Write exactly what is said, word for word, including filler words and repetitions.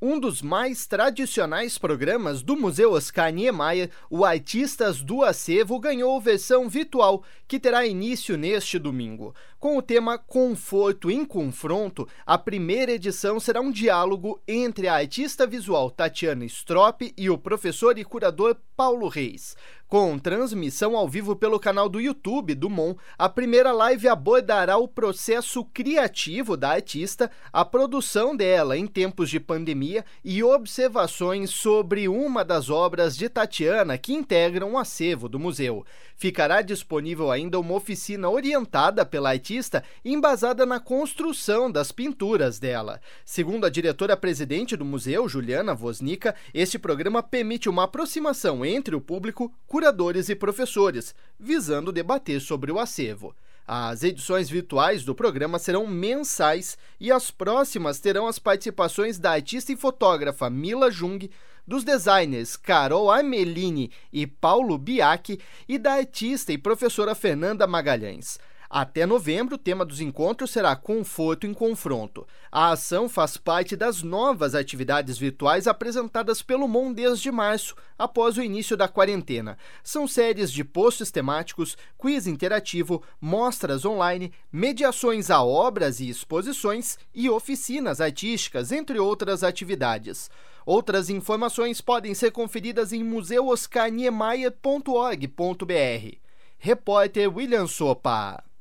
Um dos mais tradicionais programas do Museu Oscar Niemeyer, o Artistas do Acervo, ganhou versão virtual, que terá início neste domingo. Com o tema Conforto em Confronto, a primeira edição será um diálogo entre a artista visual Tatiana Strop e o professor e curador Paulo Reis. Com transmissão ao vivo pelo canal do YouTube do M O N, a primeira live abordará o processo criativo da artista, a produção dela em tempos de pandemia e observações sobre uma das obras de Tatiana que integram o acervo do museu. Ficará disponível ainda uma oficina orientada pela artista e embasada na construção das pinturas dela. Segundo a diretora-presidente do museu, Juliana Woznica, este programa permite uma aproximação entre o público, curadores e professores, visando debater sobre o acervo. As edições virtuais do programa serão mensais e as próximas terão as participações da artista e fotógrafa Mila Jung, dos designers Carol Armelini e Paulo Biaki e da artista e professora Fernanda Magalhães. Até novembro, o tema dos encontros será Conforto em Confronto. A ação faz parte das novas atividades virtuais apresentadas pelo M O N desde março, após o início da quarentena. São séries de posts temáticos, quiz interativo, mostras online, mediações a obras e exposições e oficinas artísticas, entre outras atividades. Outras informações podem ser conferidas em museu oscar niemeyer ponto org ponto br. Repórter William Sopa.